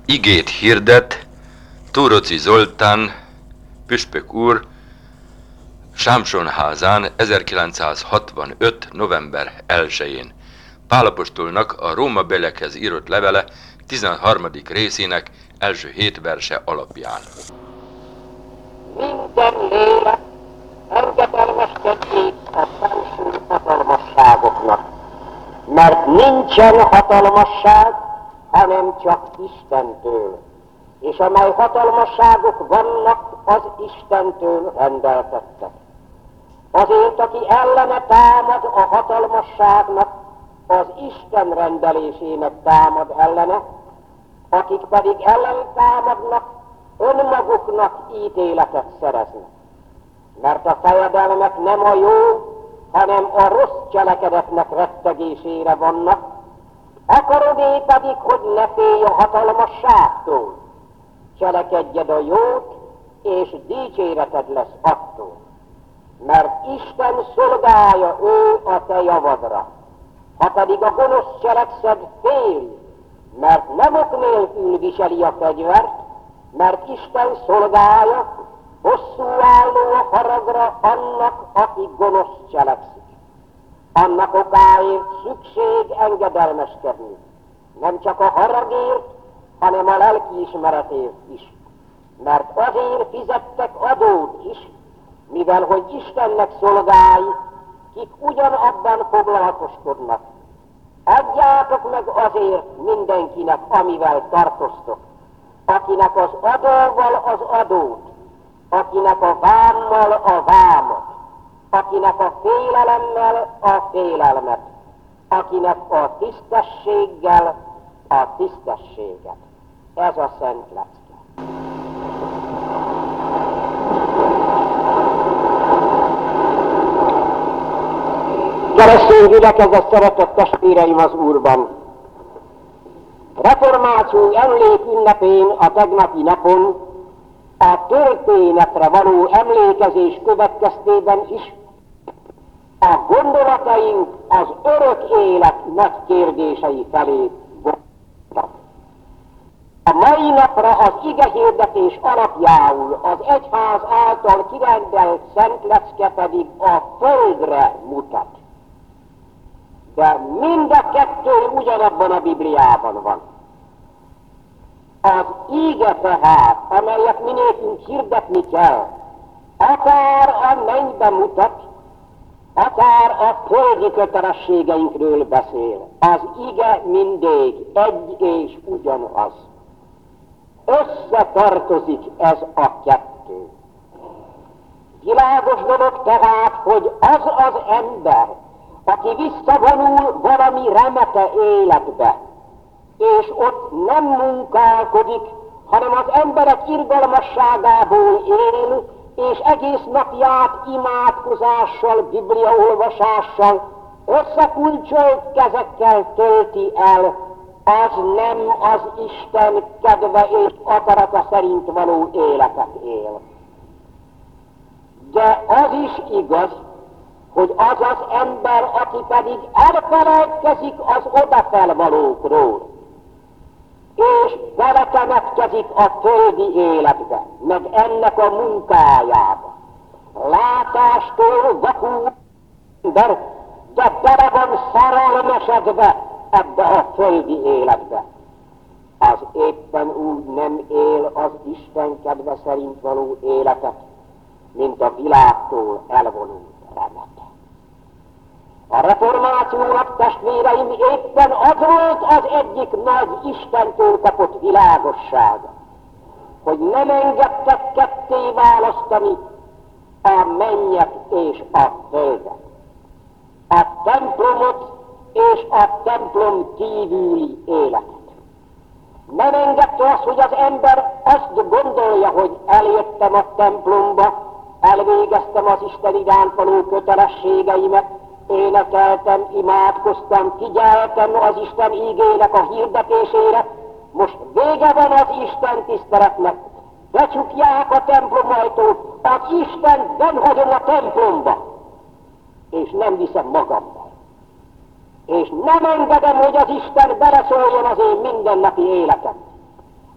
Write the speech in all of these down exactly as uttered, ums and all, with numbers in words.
Igét hirdet Túróczi Zoltán, püspök úr, Sámsonházán ezerkilencszázhatvanöt. november elsején. Pál apostolnak a Róma belekhez írott levele tizenharmadik részének első hét verse alapján. Minden lélek engedelmeskedjék a felső hatalmasságoknak, mert nincsen hatalmasság, hanem csak Istentől, és amely hatalmasságok vannak, az Istentől rendeltettek. Azért, aki ellene támad a hatalmasságnak, az Isten rendelésének támad ellene, akik pedig ellen támadnak, önmaguknak ítéletet szereznek. Mert a fejedelmek nem a jó, hanem a rossz cselekedetnek rettegésére vannak, akarod-é pedig, hogy ne félj a hatalmasságtól, cselekedjed a jót, és dicséreted lesz attól. Mert Isten szolgálja ő a te javadra. Ha pedig a gonosz cselekszed, félj, mert nem ok nélkül viseli a fegyvert, mert Isten szolgálja, hosszú álló a haragra annak, aki gonosz cselekszik. Annak okáért szükség engedelmeskedni, nem csak a haragért, hanem a lelkiismeretért is. Mert azért fizettek adót is, mivel hogy Istennek szolgálj, kik ugyanabban foglalkozkodnak. Adjátok meg azért mindenkinek, amivel tartoztok, akinek az adóval az adót, akinek a vámmal a vámot, akinek a félelemmel a félelmet, akinek a tisztességgel a tisztességet. Ez a szent lecke. Keresztény gyülekezet, szeretett testvéreim az Úrban! Reformáció emlékünnepén a tegnapi napon a történetre való emlékezés következtében is a gondolataink az örök élet nagy kérdései felé voltak. A mai napra az igehirdetés alapjául az egyház által kirendelt szent lecke pedig a földre mutat. De mind a kettő ugyanabban a Bibliában van. Az íge tehát, amelyet mi nékünk hirdetni kell, akár a mennybe mutat, akár a földi kötelességeinkről beszél. Az ige mindig egy és ugyanaz. Összetartozik ez a kettő. Világos dolog tehát, hogy az az ember, aki visszavonul valami remete életbe, és ott nem munkálkodik, hanem az emberek irgalmasságából él, és egész napját imádkozással, bibliaolvasással, összekulcsolt kezekkel tölti el, az nem az Isten kedve és akarata szerint való életet él. De az is igaz, hogy az az ember, aki pedig elfelejtkezik az odafelvalókról, és beletemetkezik a földi életbe, meg ennek a munkájába. Látástól vakul ember, de bele van szerelmesedve ebbe a földi életbe. Az éppen úgy nem él az Isten kedve szerint való életet, mint a világtól elvonult remete. A reformációnak, testvéreim, éppen az volt az egyik nagy Istentől kapott világossága, hogy nem engedtek ketté választani a mennyet és a földet, a templomot és a templom kívüli életet. Nem engedte azt, hogy az ember azt gondolja, hogy eljöttem a templomba, elvégeztem az Isten iránt való kötelességeimet, énekeltem, imádkoztam, figyeltem az Isten ígének a hirdetésére, most vége van az Isten tiszteletnek, becsukják a templom ajtót, az Isten benhagyom a templomba, és nem viszem magammal. És nem engedem, hogy az Isten beleszóljon az én mindennapi életem.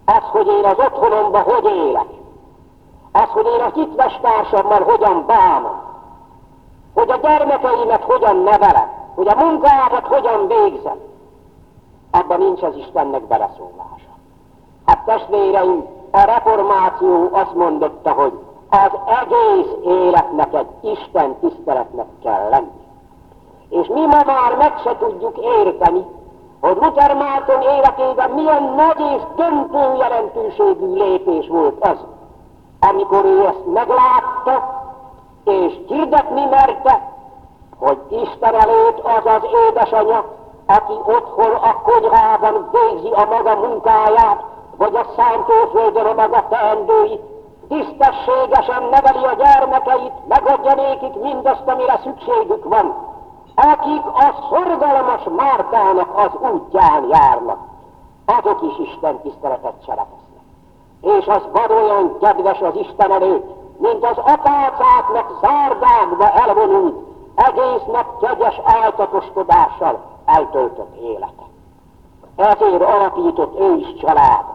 Az, hogy én az otthonomban hogy élek, az, hogy én a hitves társammal hogyan bánom, hogy a gyermekeimet hogyan nevelem, hogy a munkámat hogyan végzem, abban nincs az Istennek beleszólása. Hát testvéreim, a reformáció azt mondotta, hogy az egész életnek egy Isten tiszteletnek kell lenni. És mi ma már meg se tudjuk érteni, hogy Luther Márton életében milyen nagy és döntő jelentőségű lépés volt az, amikor ő ezt meglátta, és hirdetni merte, hogy Isten előtt az az édesanyja, aki otthon a konyhában végzi a maga munkáját, vagy a szántóföldön a maga teendőit, tisztességesen neveli a gyermekeit, megadja nékik mindazt, amire szükségük van, akik a szorgalmas Mártának az útján járnak, azok is Isten tiszteletet cseleksznek. És az van olyan kedves az Isten előtt, mint az apácáknak zárdákba elvonult, egész nap kegyes áltatoskodással eltöltött élete. Ezért alapított ő is családot.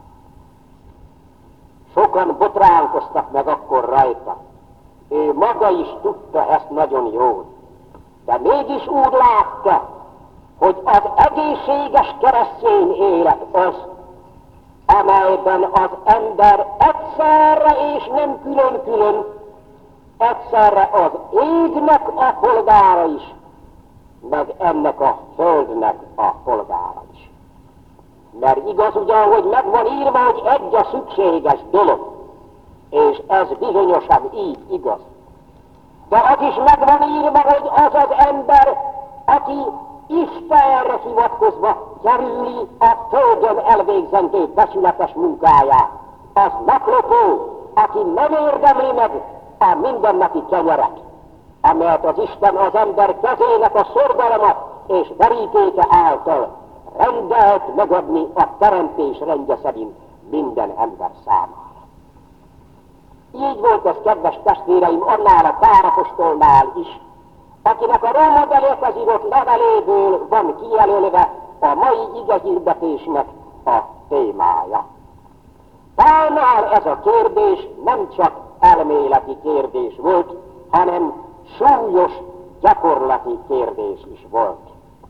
Sokan botránkoztak meg akkor rajta. Ő maga is tudta ezt nagyon jól. De mégis úgy látta, hogy az egészséges keresztény élet az, amelyben az ember egyszerre és nem külön-külön, egyszerre az égnek a polgára is, meg ennek a földnek a polgára is. Mert igaz ugyan, hogy meg van írva, hogy egy a szükséges dolog, és ez bizonyosan így igaz. De az is meg van írva, hogy az az ember, aki Istenre hivatkozva kerüli a földön elvégzendő becsületes munkáját, az naplopó, aki nem érdemli meg a mindennapi kenyeret, amelyet az Isten az ember kezének a szorgalma és verítéke által rendelt megadni a teremtés rendje szerint minden ember számára. Így volt ez, kedves testvéreim, annál a Pál apostolnál is, akinek a Róma belekhez írott leveléből van kijelölve a mai igehirdetésnek a témája. Pálnál ez a kérdés nem csak elméleti kérdés volt, hanem súlyos gyakorlati kérdés is volt.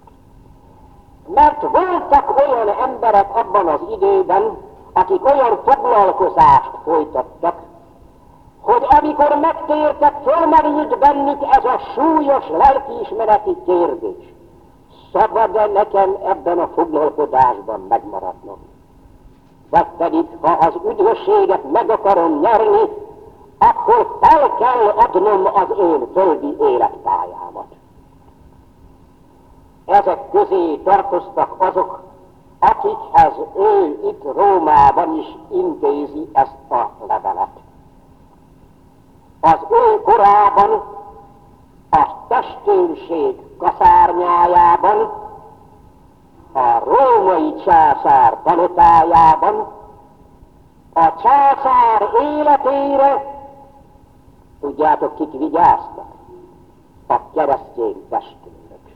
Mert voltak olyan emberek abban az időben, akik olyan foglalkozást folytattak, hogy amikor megtértek, fölmerült bennük ez a súlyos lelkiismereti kérdés. Szabad-e nekem ebben a foglalkozásban megmaradnom? Vagy pedig, ha az üdvösséget meg akarom nyerni, akkor fel kell adnom az én földi életpályámat. Ezek közé tartoztak azok, akikhez ő itt Rómában is intézi ezt a levelet. Az ő korában, a testőrség kaszárnyájában, a római császár palotájában, a császár életére, tudjátok, kik vigyáztak? A keresztény testvérek.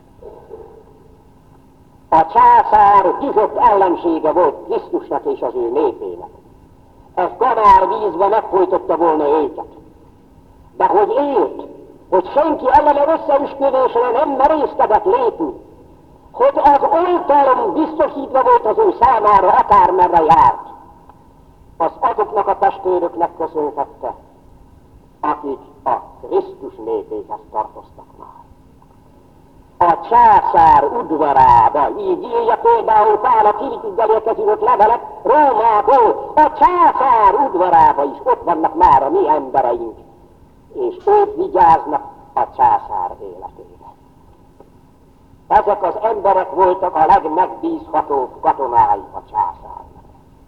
A császár dühött ellensége volt Krisztusnak és az ő népének. Ez kanár vízbe megfojtotta volna őket. De hogy élt, hogy senki ellene összeüsküvésre nem merészkedett lépni, hogy az oltalom biztosítva volt az ő számára, akármerre járt, az azoknak a testvéröknek köszönhette, akik a Krisztus népéhez tartoztak már. A császár udvarába, így írja például Pál a Filippi belekhez írott levelet Rómából, a császár udvarába is ott vannak már a mi embereink, és ők vigyáznak a császár életére. Ezek az emberek voltak a legmegbízhatóbb katonái a császárnak.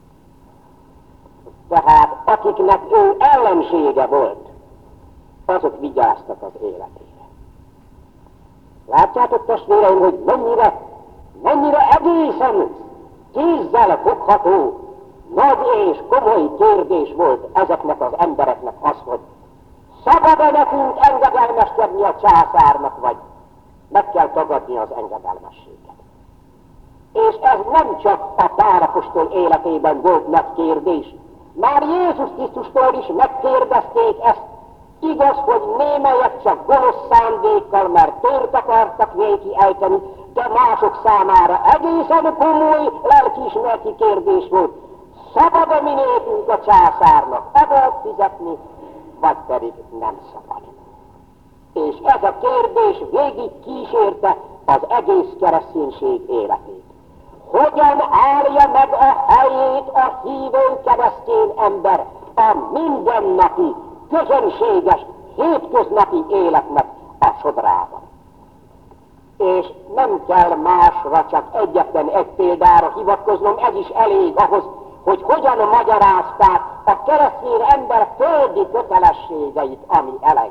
Tehát akiknek ő ellensége volt, azok vigyáztak az életére. Látjátok, testvéreim, hogy mennyire, mennyire egészen kézzel fogható, nagy és komoly kérdés volt ezeknek az embereknek az, hogy szabad-e nekünk engedelmeskedni a császárnak, vagy meg kell tagadni az engedelmességet. És ez nem csak a Pál apostol életében volt nagy kérdés. Már Jézus Krisztustól is megkérdezték ezt. Igaz, hogy némelyek csak gonosz szándékkal, mert tört akartak néki ejteni, de mások számára egészen komoly lelkiismereti kérdés volt. Szabad-e mi nékünk a császárnak evelt fizetni, vagy pedig nem szabad? És ez a kérdés végig kísérte az egész kereszténység életét. Hogyan állja meg a helyét a hívő keresztény ember a mindennapi, közönséges, hétköznapi életnek a sodrában? És nem kell másra, csak egyetlen egy példára hivatkoznom, ez is elég ahhoz, hogy hogyan magyarázták a keresztény ember földi kötelességeit, ami elegendő.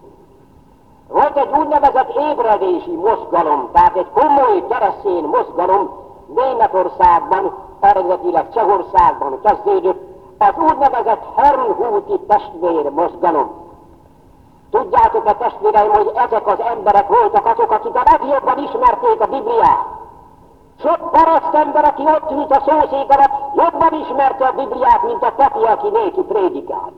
Volt egy úgynevezett ébredési mozgalom, tehát egy komoly keresztény mozgalom Németországban, eredetileg Csehországban kezdődött, az úgynevezett Herrnhuti testvér mozgalom. Tudjátok-e, testvéreim, hogy ezek az emberek voltak azok, akik a legjobban ismerték a Bibliát? Sok paraszt ember, aki ott ült a szószék alatt, jobban ismerte a Bibliát, mint a papi, aki néki prédikál.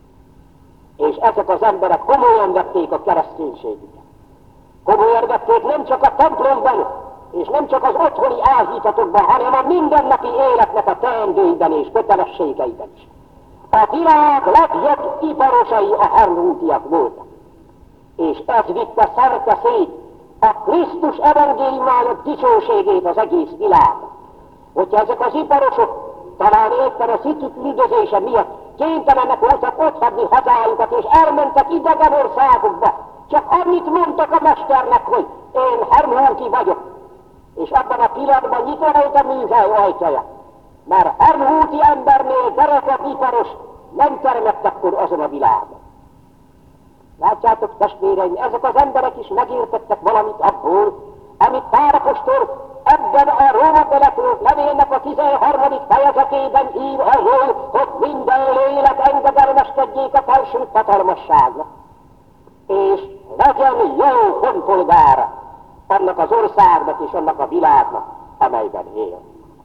És ezek az emberek komolyan vették a kereszténységüket. Komolyan vették nem csak a templomban, és nem csak az otthoni ázítatokban, hanem a mindennapi életnek a teendőiben és kötelességeiben is. A világ legjobb iparosai a herrnhutiak voltak. És ez vitte szerte szét a Krisztus evangéliumának dicsőségét az egész világon. Hogyha ezek az iparosok talán éppen a szitük üldözése miatt kénytelenek voltak otthagyni hazájukat, és elmentek idegen országokba, csak annyit mondtak a mesternek, hogy én Herrnhuti vagyok, és abban a pillanatban nyitva volt a műhely ajtaja, mert Herrnhuti embernél derekebb iparos nem termett akkor azon a világon. Látjátok, testvéreim, ezek az emberek is megértettek valamit abból, amit Pál apostol ebben a Róma beleküldött levélnek a tizenharmadik fejezetében ír arról, hogy minden lélek engedelmeskedjék a felső hatalmasságnak, és legyen jó honpolgára annak az országnak és annak a világnak, amelyben él.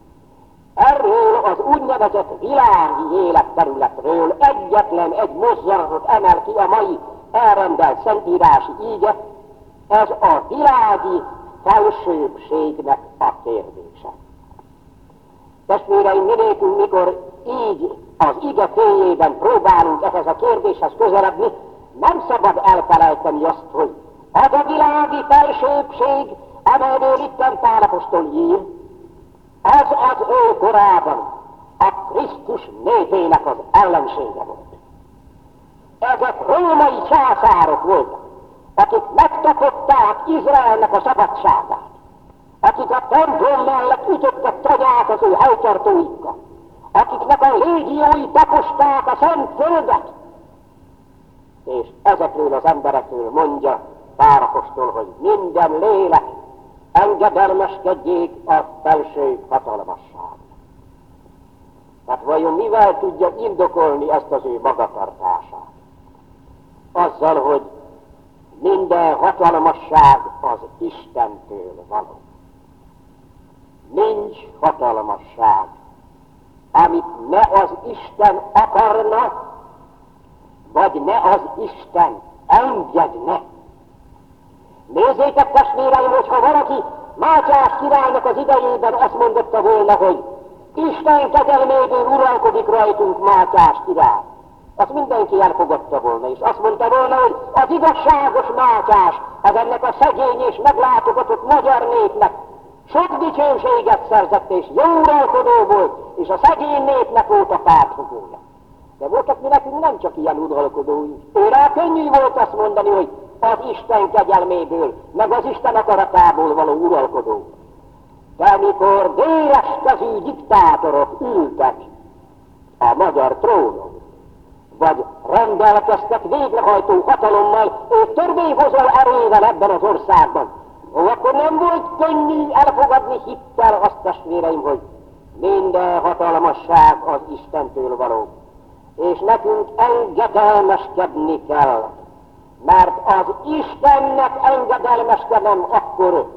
Erről az úgynevezett világi életterületről egyetlen egy mozzanatot emel ki a mai elrendelt szentírási íge, ez a világi felsőbbségnek a kérdése. Testvéreim, minékünk, mikor így az ige fényében próbálunk ehhez a kérdéshez közeledni, nem szabad elfelejteni azt, hogy az a világi felsőbbség, amelyről itten Pál apostol ír, az az ő korában a Krisztus népének az ellensége volt. Ezek római császárok voltak, akik megtakották Izraelnek a szabadságát, akik a templom mellett ütöttek tanyát az ő helytartóikkal, akiknek a légiói taposták a szent földet. És ezekről az emberekről mondja Pál apostol, hogy minden lélek engedelmeskedjék a felső hatalmasság. Hát vajon mivel tudja indokolni ezt az ő magatartását? Azzal, hogy minden hatalmasság az Istentől való. Nincs hatalmasság, amit ne az Isten akarna, vagy ne az Isten engedne. Nézzétek, testvéreim, hogyha valaki Mátyás királynak az idejében azt mondotta volna, hogy Isten kegyelméből uralkodik rajtunk Mátyás király, azt mindenki elfogadta volna, és azt mondta volna, hogy az igazságos Mátyás az ennek a szegény és meglátogatott magyar népnek sok dicsőséget szerzett, és jó uralkodó volt, és a szegény népnek volt a pártfogója. De voltak mi nekünk nem csak ilyen uralkodóink. Őrá könnyű volt azt mondani, hogy az Isten kegyelméből, meg az Isten akaratából való uralkodó. De amikor véres kezű diktátorok ültek a magyar trónon, vagy rendelkeztek végrehajtó hatalommal, és törvényhozó erővel ebben az országban, akkor nem volt könnyű elfogadni hittel azt, testvéreim, hogy minden hatalmasság az Istentől való. És nekünk engedelmeskedni kell, mert az Istennek engedelmeskedem akkor,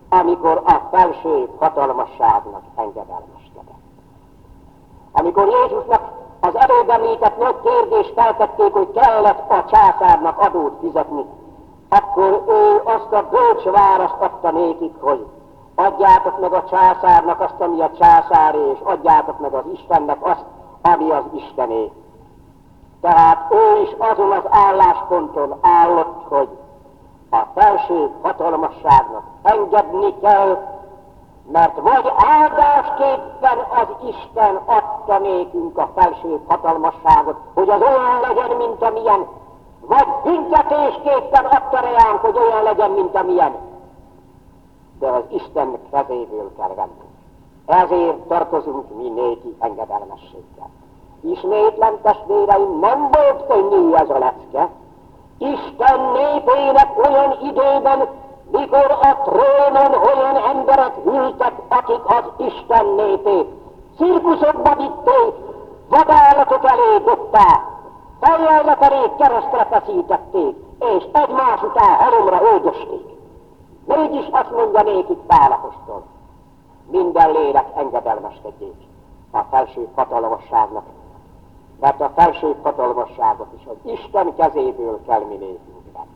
amikor a felső hatalmasságnak engedelmeskedett. Amikor Jézusnak az előbb említett nagy kérdést feltették, hogy kellett a császárnak adót fizetni, akkor ő azt a bölcs választ adta nékik, hogy adjátok meg a császárnak azt, ami a császáré, és adjátok meg az Istennek azt, ami az Istené. Tehát ő is azon az állásponton állott, hogy a felső hatalmasságnak engedni kell, mert vagy áldásképpen az Isten adta nékünk a felső hatalmasságot, hogy az olyan legyen, mint amilyen, vagy büntetésképpen adta reánk, hogy olyan legyen, mint amilyen. De az Isten kezéből kell venni. Ezért tartozunk mi néki engedelmességgel. Ismétlen, testvéreim, nem volt könnyű ez a lecke. Isten népének olyan időben, mikor a trónon olyan emberek ültek, akik az Isten népét cirkuszokba vitték, vadállatok elé dobták, fejjel lefelé keresztre feszítették, és egymás után halomra öldösték. Mégis azt mondja nékik Pál apostol, minden lélek engedelmeskedjék a felső hatalmasságnak, mert a felső hatalmasságot is az Isten kezéből kell mi nékünk venni.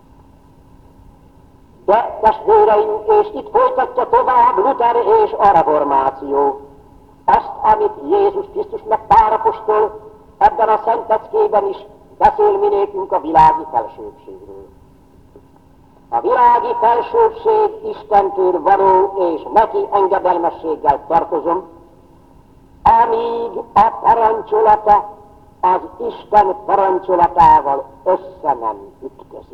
De, testvéreim, és itt folytatja tovább Luther és a reformáció, azt, amit Jézus Krisztus meg Pál apostol ebben a szent leckében is beszél mi nékünk a világi felsőbbségről. A világi felsőbbség Istentől való és neki engedelmességgel tartozom, amíg a parancsolata az Isten parancsolatával össze nem ütközik.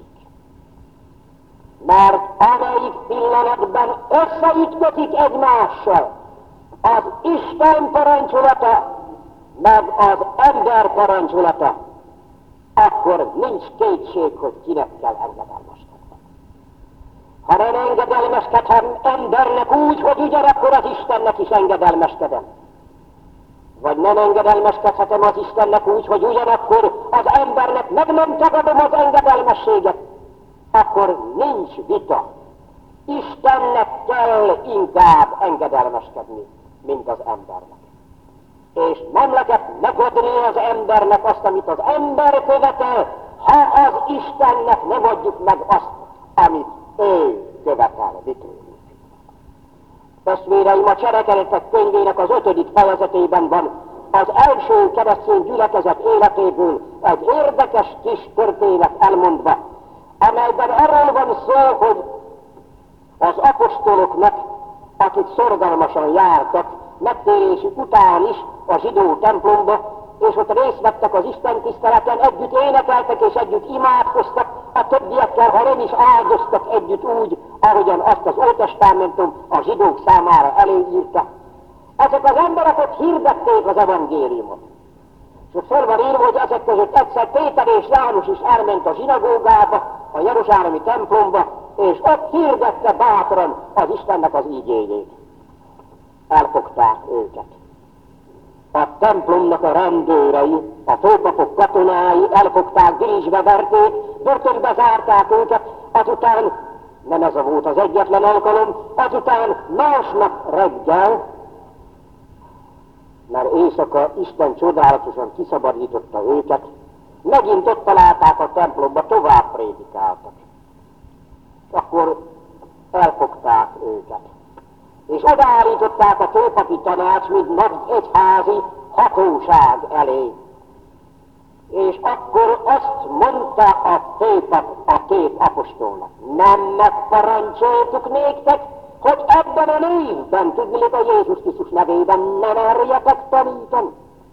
Mert amelyik pillanatban összeütközik egymással az Isten parancsolata meg az ember parancsolata, akkor nincs kétség, hogy kinek kell engedelmeskedni. Ha nem engedelmeskedhem embernek úgy, hogy ugyanakkor az Istennek is engedelmeskedem, vagy nem engedelmeskedhetem az Istennek úgy, hogy ugyanakkor az embernek meg nem tagadom az engedelmességet, akkor nincs vita. Istennek kell inkább engedelmeskedni, mint az embernek. És nem lehet megadni az embernek azt, amit az ember követel, ha az Istennek nem adjuk meg azt, amit ő követel vitőlünk. Testvéreim, a Cselekedetek könyvének az ötödik fejezetében van az első keresztény gyülekezet életéből egy érdekes kis történet elmondva, amelyben arról van szó, hogy az apostoloknak, akik szorgalmasan jártak megtérésük után is a zsidó templomba, és ott részt vettek az Isten tiszteleten, együtt énekeltek és együtt imádkoztak, a többiekkel, ha nem is áldoztak együtt úgy, ahogyan azt az Ótestamentum a zsidók számára előírta. Ezek az emberek ott hirdették az evangéliumot. És ott fel van írva, hogy ezek között egyszer Péter és János is elment a zsinagógába, a jeruzsálemi templomba, és ott hirdette bátran az Istennek az ígéjét. Elfogták őket. A templomnak a rendőrei, a főpapok katonái elfogták, bilincsbe verték, börtönbe zárták őket, azután, nem ez a volt az egyetlen alkalom, azután másnap reggel, mert éjszaka Isten csodálatosan kiszabadította őket, megint ott találták a templomba, tovább prédikáltak. Akkor elfogták őket. És odaállították a főpapi tanács, mint nagy egyházi hatóság elé. És akkor azt mondta a főpap a két apostolnak, nem megparancsoltuk néktek, hogy ebben a névben, tudnilik a Jézus Krisztus nevében ne merjetek tanítani.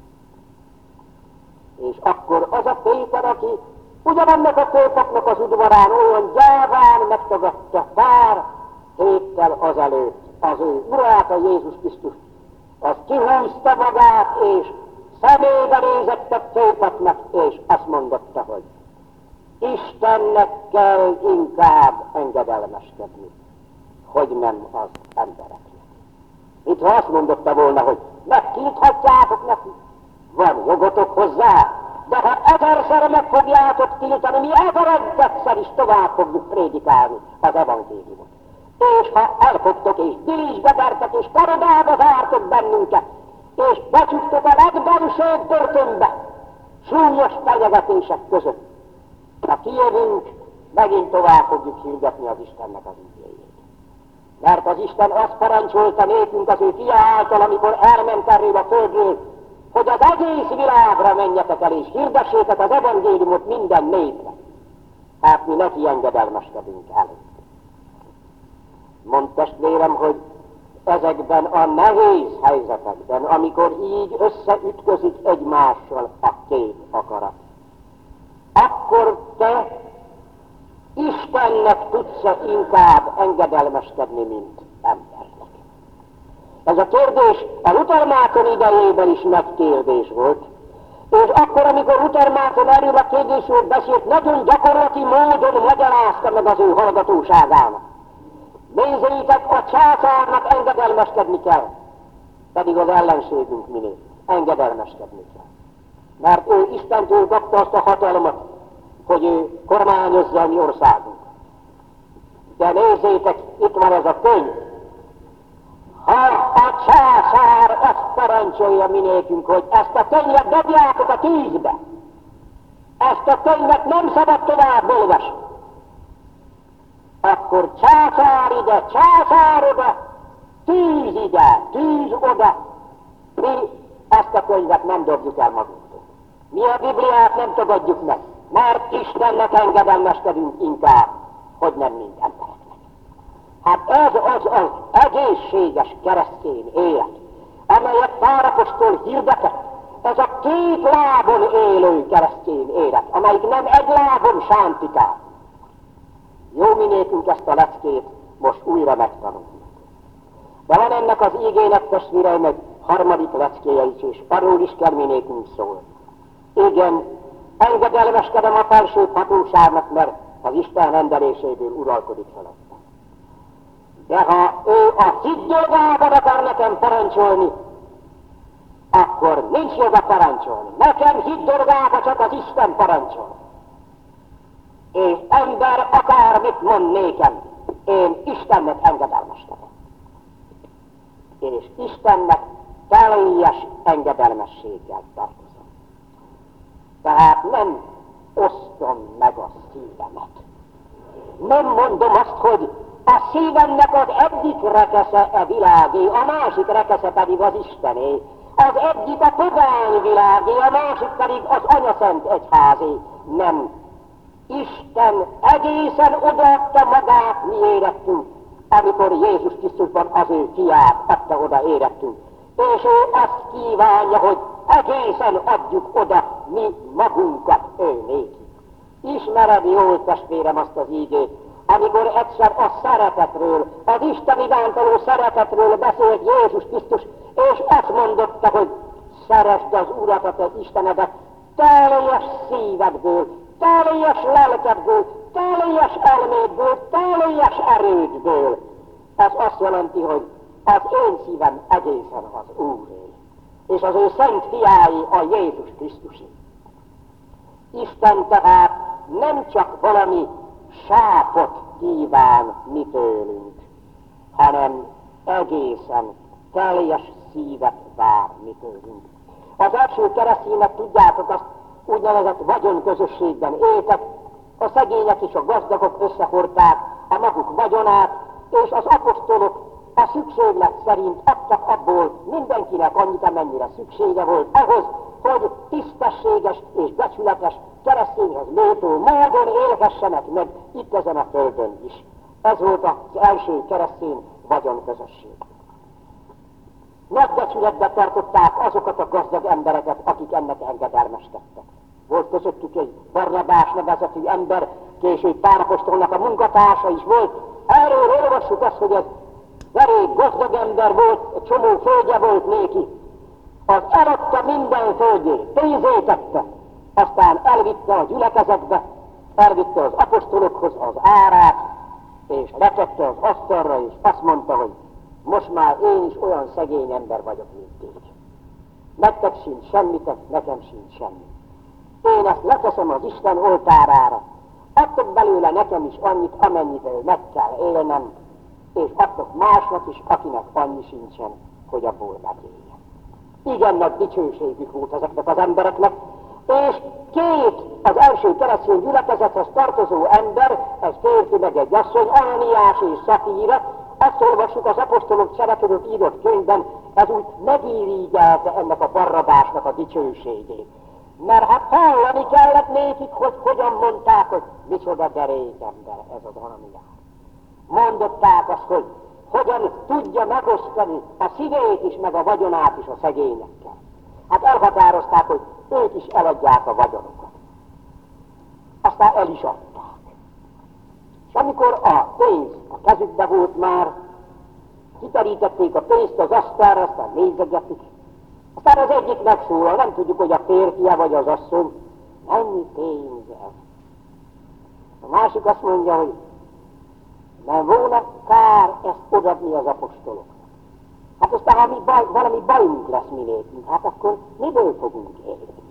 És akkor az a Péter, aki ugyanannak a főpapnak az udvarán olyan gyáván megtagadta pár héttel azelőtt az ő urát, a Jézus Krisztus, az kihúzta magát, és szemébe nézett a főpapnak, és azt mondotta, hogy Istennek kell inkább engedelmeskedni, hogy nem az embereknek. Itt ha azt mondotta volna, hogy megtilthatjátok neki, van jogotok hozzá, de ha ezerszer meg fogjátok tiltani, mi ezeredszer is tovább fogjuk prédikálni az evangéliumot. és ha elfogtok, és bilincsbe vertek, és korodába zártok bennünket, és becsuktok a legbensőbb börtönbe, súlyos fenyegetések között, ha kijövünk, megint tovább fogjuk hirdetni az Istennek az igéjét. Mert az Isten azt parancsolta nékünk az ő fia által, amikor elment erről a földről, hogy az egész világra menjetek el, és hirdessétek az evangéliumot minden népre. Hát mi neki engedelmeskedünk előtt. Mondd testvérem, hogy ezekben a nehéz helyzetekben, amikor így összeütközik egymással a két akarat, akkor te Istennek tudsz-e inkább engedelmeskedni, mint embernek? Ez a kérdés a Luther Márton idejében is megkérdés volt, és akkor, amikor Luther Márton erről a kérdésről beszélt, nagyon gyakorlati módon magyarázta meg az ő hallgatóságának. Nézzétek, a császárnak engedelmeskedni kell, pedig az ellenségünk minél engedelmeskedni kell. Mert ő Istentől kapta azt a hatalmat, hogy ő kormányozza a mi országunk. De nézzétek, itt van ez a könyv. Ha a császár azt parancsolja mi nékünk, hogy ezt a könyvet dobjátok a tűzbe, ezt a könyvet nem szabad tovább olvasni, akkor császár ide, császár oda, tűz ide, tűz oda. Mi ezt a könyvet nem dobjuk el magunktól. Mi a Bibliát nem tagadjuk meg, mert Istennek engedelmeskedünk inkább, hogy nem mind embereknek. Hát ez az az egészséges keresztény élet, amelyet Pál apostol hirdetett. Ez a két lábon élő keresztény élet, amelyik nem egy lábon sántikál. Jó minékünk ezt a leckét most újra megtanuljuk. De van ennek az ígének, testvéreim, egy harmadik leckéje is, és arról is kell minékünk szól. Igen, engedelmeskedem a felső hatóságnak, mert az Isten rendeléséből uralkodik felette. De ha ő a hit dolgában akar nekem parancsolni, akkor nincs joga parancsolni. Nekem hit dolgában csak az Isten parancsol. És ember akármit mond nékem, én Istennek engedelmeskedem. És Istennek teljes engedelmességgel tartozom. Tehát nem osztom meg a szívemet. Nem mondom azt, hogy a szívemnek az egyik rekesze a világé, a másik rekesze pedig az Istené. Az egyik a pogány világé, a másik pedig az Anyaszent Egyházé. Nem. Isten egészen odaadta magát mi érettünk, amikor Jézus Krisztusban az ő fiát adta oda érettünk. És ő azt kívánja, hogy egészen adjuk oda mi magunkat ő néki. Ismered jól, testvérem, azt az ígét, amikor egyszer a szeretetről, az Isten irántaló szeretetről beszélt Jézus Krisztus, és azt mondotta, hogy szeresd az Urat, a te Istenedet, teljes szívedből, teljes lelkedből, teljes elmédből, teljes erődből. Ez azt jelenti, hogy az én szívem egészen az Úré, és az ő szent fiái a Jézus Krisztusé. Isten tehát nem csak valami sápot kíván mi tőlünk, hanem egészen teljes szívet vár mi tőlünk. Az első keresztények, tudjátok, azt úgynevezett vagyonközösségben éltek, a szegények és a gazdagok összehordták a maguk vagyonát, és az apostolok a szükséglet szerint adtak abból mindenkinek annyit, amennyire szüksége volt ahhoz, hogy tisztességes és becsületes keresztényhez méltó módon élhessenek meg itt ezen a földön is. Ez volt az első keresztény vagyonközösség. Nagy becsületbe tartották azokat a gazdag embereket, akik ennek engedelmeskedtek. Volt közöttük egy Barnabás nevezetű ember, később Pál apostolnak a munkatársa is volt. Erről olvassuk azt, hogy ez verék gazdag ember volt, egy csomó földje volt néki. Az eladta minden földjét, pénzét tette, aztán elvitte a gyülekezetbe, elvitte az apostolokhoz az árát, és letette az asztalra, és azt mondta, hogy most már én is olyan szegény ember vagyok, mint ti. Nektek sincs semmitek, nekem sincs semmi. Én ezt leteszem az Isten oltárára, adtok belőle nekem is annyit, amennyiből meg kell élnem, és adtok másnak is, akinek annyi sincsen, hogy abból megéljen. Igen nagy dicsőségük volt ezeknek az embereknek, és két az első keresztény gyülekezethez tartozó ember, ez férfi meg egy asszony, Ananiás és Szafíra, ezt olvassuk az apostolok cselekedet írott könyvben, ez úgy megirigyelte ennek a Barrabásnak a dicsőségét. Mert hát hallani kellett nékik, hogy hogyan mondták, hogy micsoda derék ember ez az Ananiás. Mondották azt, hogy hogyan tudja megosztani a szívét is, meg a vagyonát is a szegényekkel. Hát elhatározták, hogy ők is eladják a vagyonukat. Aztán el is adták. És amikor a pénz a kezükbe volt már, kiterítették a pénzt az asztalra, aztán nézegetik. Aztán az egyik megszólal, nem tudjuk, hogy a férfia vagy az asszony, mennyi pénz ez. A másik azt mondja, hogy nem volna kár ezt odaadni az apostoloknak. Hát aztán, ha mi baj, valami bajunk lesz mi nékünk, hát akkor miből fogunk élni?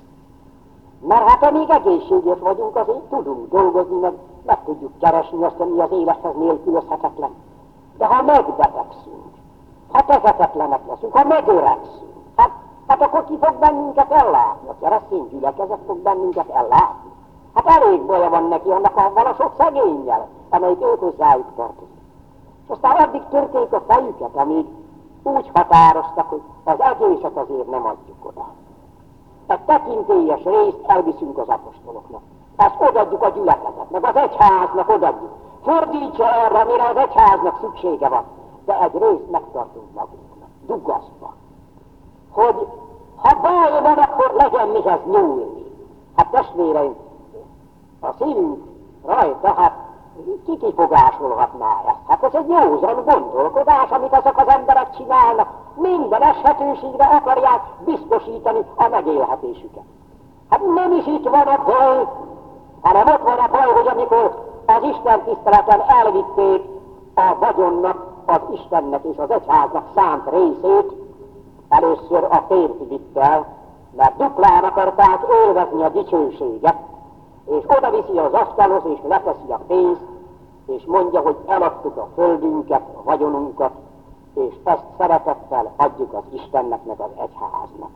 Mert hát amíg egészséges vagyunk, azért tudunk dolgozni, meg meg tudjuk keresni azt, ami az élethez nélkülözhetetlen. De ha megbetegszünk, ha tehetetlenek leszünk, ha megöregszünk, hát, hát akkor ki fog bennünket ellátni? A keresztény gyülekezet fog bennünket ellátni. Hát elég baja van neki annak a, a sok szegénnyel, amelyik ők hozzájuk tartozik. És aztán addig törték a fejüket, amíg úgy határoztak, hogy az egészet azért nem adjuk oda. Egy tekintélyes részt elviszünk az apostoloknak. Ezt odaadjuk a gyülekezetnek, az egyháznak odaadjuk. Fordítsa erre, mire az egyháznak szüksége van. De egy részt megtartunk magunknak, dugasztva. Hogy ha baj van, akkor legyen mihez nyúlni. Hát testvéreim, a szívünk rajta, hát ki kifogásolhatná ezt? Hát ez egy józan gondolkodás, amit ezek az emberek csinálnak. Minden eshetőségre akarják biztosítani a megélhetésüket. Hát nem is itt van a baj, hanem ott van a baj, hogy amikor az Isten tiszteleten elvitték a vagyonnak, az Istennek és az egyháznak szánt részét, először a férfi vitt el, mert duplán akarták élvezni a dicsőséget, és oda viszi az asztalhoz, és leteszi a pénzt, és mondja, hogy eladtuk a földünket, a vagyonunkat, és ezt szeretettel adjuk az Istennek, meg az egyháznak.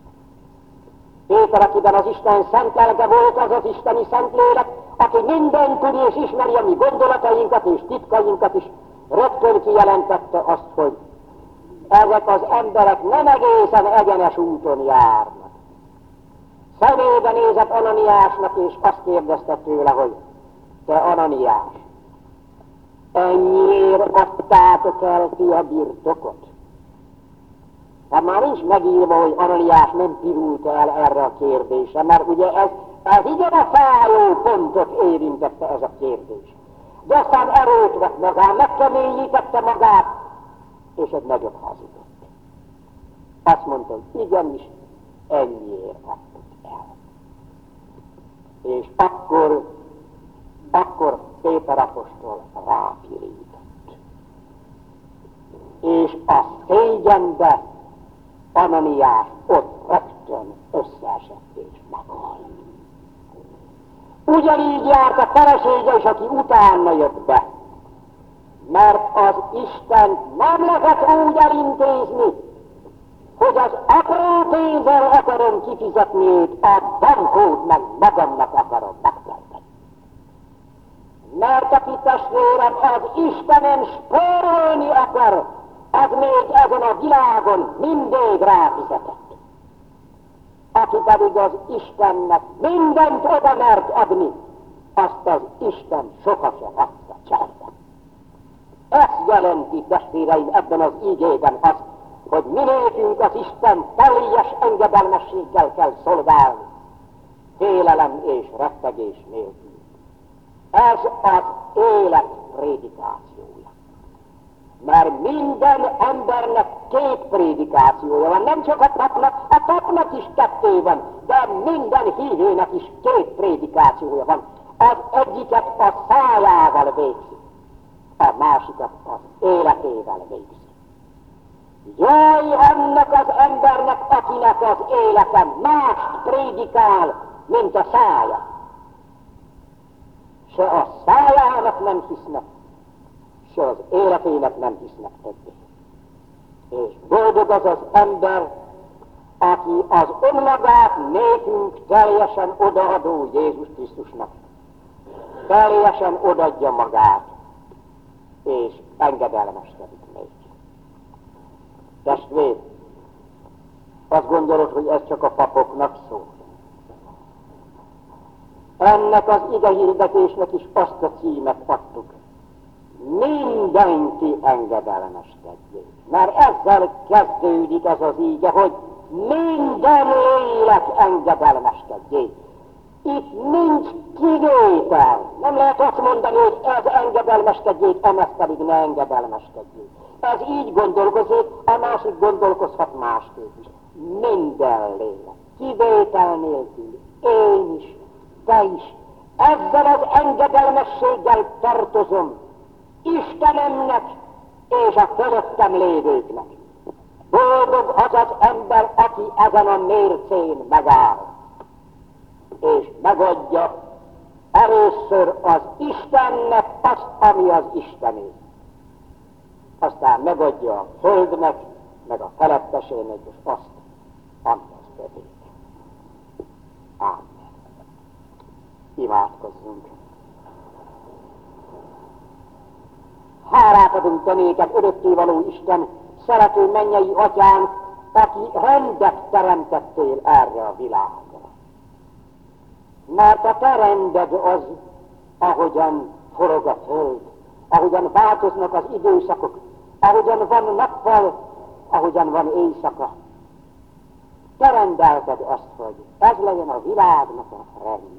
Péter, akiben az Isten szent lelke volt, az az isteni szentlélek, aki mindent tud és ismeri a mi gondolatainkat és titkainkat is, rögtön kijelentette azt, hogy ezek az emberek nem egészen egyenes úton járnak. Szemébe nézett Ananiásnak, és azt kérdezte tőle, hogy te Ananiás, ennyiért adtátok el ti a birtokot? Hát már nincs megírva, hogy Ananiás nem pirult el erre a kérdésre, mert ugye ez, ez igen a fájó pontot érintette ez a kérdés. De aztán erőt vett magán, megkeményítette magát, és egy nagyot hazudott. Azt mondta, hogy igenis, ennyiért adtuk el. És akkor, akkor Péter apostol rápirított. És a szégyenbe Ananiás ott rögtön összeesett és meghalt. Ugyanígy járt a felesége is, aki utána jött be. Mert az Isten nem lehet úgy elintézni, hogy az apró pénzzel akarom kifizetni őt, a bankót meg magamnak akarom megtenni. Mert aki testvérem az Istenen spórolni akar, az még ezen a világon mindig ráfizetett. Aki pedig az Istennek mindent oda mert adni, azt az Isten sohasem adta cserben. Ezt jelenti, testvéreim, ebben az ígében az, hogy mi nékünk az Isten teljes engedelmességgel kell szolgálni, félelem és rettegés nélkül. Ez az élet prédikációja. Mert minden embernek két prédikációja van, nem csak a papnak, a papnak is kettő van, de minden hívőnek is két prédikációja van. Az egyiket a szájával végzi, a másikat az életével végzi. Jaj annak az embernek, akinek az élete mást prédikál, mint a szája. Se a szájának nem hisznek, és az életének nem hisznek többé. És boldog az az ember, aki az önmagát nékünk teljesen odaadó Jézus Krisztusnak. Teljesen odadja magát, és engedelmeskedik még. Testvér, azt gondolod, hogy ez csak a papoknak szól? Ennek az igehirdetésnek is azt a címet adtuk. Mindenki engedelmeskedjék. Mert ezzel kezdődik ez az íge, hogy minden lélek engedelmeskedjék. Itt nincs kivétel. Nem lehet azt mondani, hogy ez engedelmeskedjék, emez pedig ne engedelmeskedjék. Ez így gondolkozik, a másik gondolkozhat másképp is. Minden lélek, kivétel nélkül, én is, te is, ezzel az engedelmességgel tartozom Istenemnek és a fölöttem lévőknek. Boldog az az ember, aki ezen a mércén megáll, és megadja először az Istennek azt, ami az Istené. Aztán megadja a földnek, meg a felettesének, és azt, ami az övék. Ámen. Imádkozzunk. Hálát adunk te néked, örökkévaló Isten, szerető mennyei atyánk, aki rendet teremtettél erre a világra. Mert a te rended az, ahogyan forog a föld, ahogyan változnak az időszakok, ahogyan van nappal, ahogyan van éjszaka. Te rendelted azt, hogy ez legyen a világnak a rendje.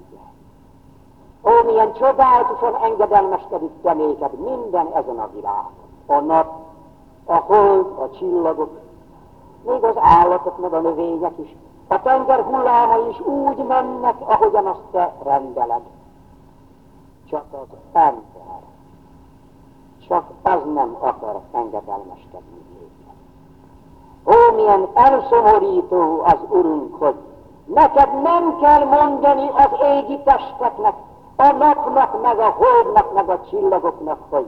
Ó, milyen csodálatosan engedelmeskedik te néked minden ezen a világon. A nap, a hold, a csillagok, még az állatok, meg a növények is. A tenger hullámai is úgy mennek, ahogyan azt te rendeled. Csak az ember, csak az nem akar engedelmeskedni néked. Ó, milyen elszomorító az Urunk, hogy neked nem kell mondani az égi testeknek, a napnak, meg a holdnak, meg a csillagoknak, hogy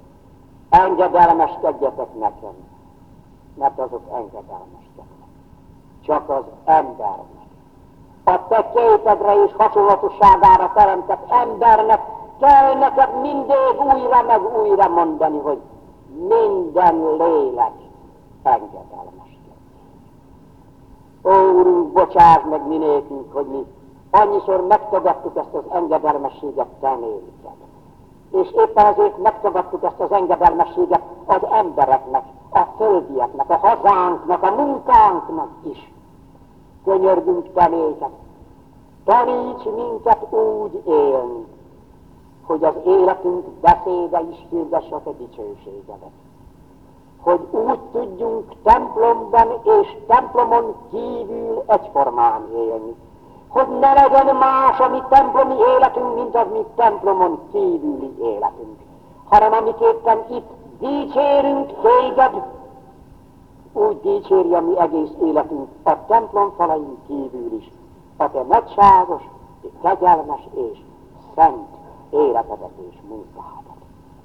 engedelmeskedjetek nekem, mert azok engedelmeskednek. Csak az embernek, a te képedre és hasonlatosságára teremtett embernek kell neked mindig újra meg újra mondani, hogy minden lélek engedelmeskedik. Ó, Úrunk, bocsáss meg mi nékünk, hogy mi annyiszor megtagadtuk ezt az engedelmességet te néked. És éppen azért megtagadtuk ezt az engedelmességet az embereknek, a földieknek, a hazánknak, a munkánknak is. Könyörgünk te néked, taníts minket úgy élni, hogy az életünk beszéde is hirdesse a te dicsőségedet. Hogy úgy tudjunk templomban és templomon kívül egyformán élni. Hogy ne legyen más a mi templomi életünk, mint az mi templomon kívüli életünk, hanem amiképpen itt dicsérünk téged, úgy dicséri a mi egész életünk a templom falain kívül is, a te nagyságos, kegyelmes és szent életedet és munkádat.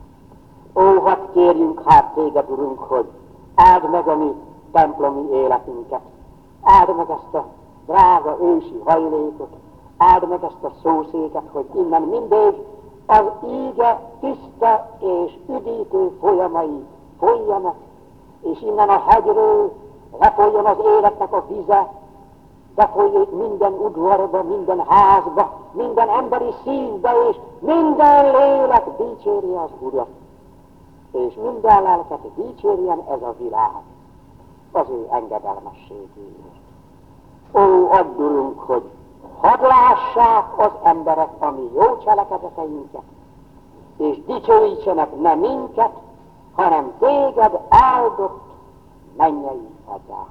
Ó, hadd kérjünk hát téged, Urunk, hogy áld meg a mi templomi életünket, áld meg ezt a drága ősi hajlékot, áld meg ezt a szószéket, hogy innen mindig az íge tiszta és üdítő folyamai folyjanak, és innen a hegyről lefolyjon az életnek a vize, befolyik minden udvarba, minden házba, minden emberi szívbe, és minden lélek dicsérje az Urat, és minden lelket dicsérjen ez a világ az ő engedelmességéért. Ó, addulunk, hogy hadd lássák az emberek a mi jó cselekedeteinket, és dicsőítsenek ne minket, hanem téged áldott mennyei atyánk.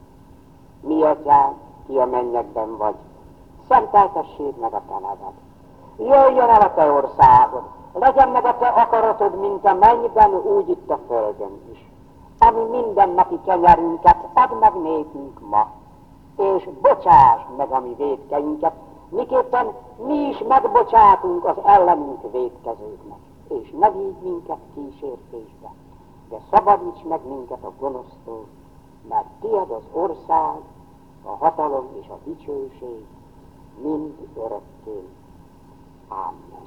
Mi atyánk, ki a mennyekben vagy, szenteltessék meg a te neved. Jöjjön el a te országod, legyen meg a te akaratod, mint a mennyben, úgy itt a földön is. Ami mindennapi kenyerünket add meg nékünk ma, és bocsáss meg a mi vétkeinket, miképpen mi is megbocsátunk az ellenünk vétkezőknek. és ne vigy minket kísértésbe, de szabadíts meg minket a gonosztól, mert tied az ország, a hatalom és a dicsőség mind örökké. Amen.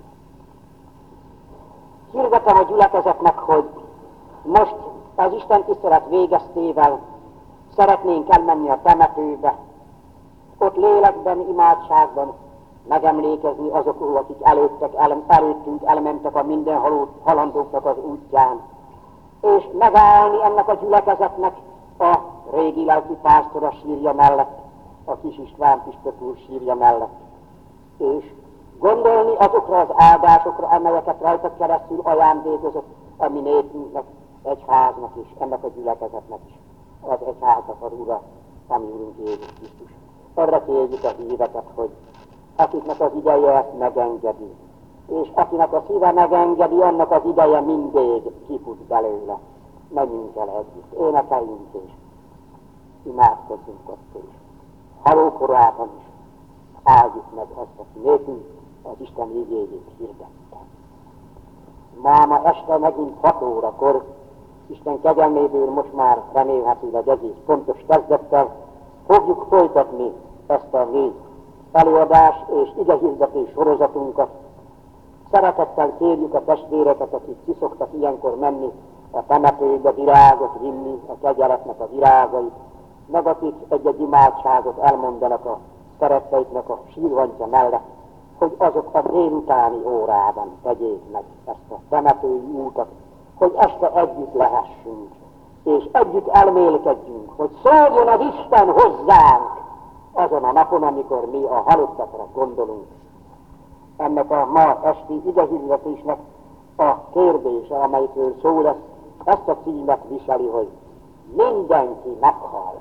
Hirdetem a gyülekezetnek, hogy most az Isten tisztelet végeztével szeretnénk elmenni a temetőbe, ott lélekben, imádságban megemlékezni azokról, akik előttek, el, előttünk elmentek a minden haló, halandóknak az útján, és megállni ennek a gyülekezetnek a régi lelki pásztora sírja mellett, a Kis István püspök úr sírja mellett, és gondolni azokra az áldásokra, amelyeket rajta keresztül ajándékozott a mi népünknek, egyháznak és ennek a gyülekezetnek is, az egyháznak a Ura, ami Urunk Jézus Krisztus. Arra kérjük a híveket, hogy akiknek az ideje ezt megengedi, és akinek a szíve megengedi, annak az ideje mindig kifut belőle. Menjünk el együtt, énekeljünk és imádkozzunk ott is. Halókorában is áldjuk meg azt, aki népünk az Isten igéjét hirdette. Máma este megint hat órakor, Isten kegyelméből most már remélhetőleg egész pontos kezdettel fogjuk folytatni ezt a mi előadás és igehirdetés sorozatunkat. Szeretettel kérjük a testvéreket, akik kiszoktak ilyenkor menni a temetőbe, virágot vinni, a kegyeletnek a virágait, meg akik egy-egy imádságot elmondanak a szeretteiknek a sírvantja mellett, hogy azok a délutáni órában tegyék meg ezt a temetői útat, hogy este együtt lehessünk, és együtt elmélkedjünk, hogy szóljon az Isten hozzánk azon a napon, amikor mi a halottakra gondolunk. Ennek a ma esti idehirdetésnek a kérdése, amelyikről szó lesz, ezt a címet viseli, hogy mindenki meghal.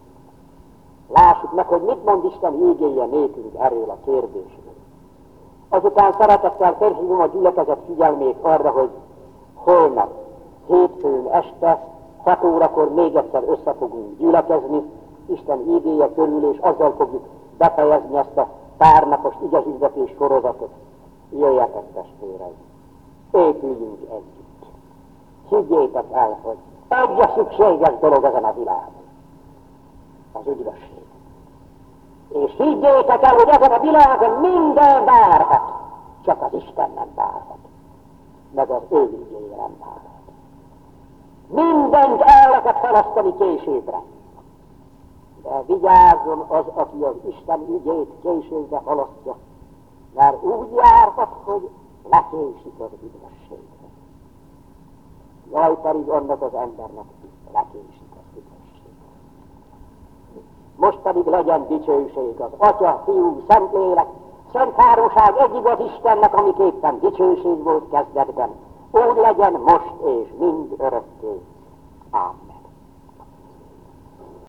Lássuk meg, hogy mit mond Isten ígéje nékünk erről a kérdésről. Azután szeretettel felhívom a gyülekezet figyelmét arra, hogy holnap, hétfőn este, hat órakor még egyszer össze fogunk gyülekezni, Isten ígéje körül, és azzal fogjuk befejezni ezt a párnapos igehirdetés sorozatot. Jöjjetek, testvéreim! Épüljünk együtt! Higgyétek el, hogy egy a szükséges dolog ezen a világon, az üdvösség. És higgyétek el, hogy ezen a világon minden várhat, csak az Isten nem várhat, meg az ő ügyére nem várhat. Mindent el lehet halasztani későbbre. De vigyázzon az, aki az Isten ügyét későbbre halasztja, mert úgy járhat, hogy lekésik az üdvösségre. Jaj, pedig annak az embernek lekésik az üdvösségre. Most pedig legyen dicsőség az Atya, Fiú, Szentlélek, Szent Háromság egy igaz Istennek, amiképpen dicsőség volt kezdetben. Úgy legyen most és mind örökké. Amen.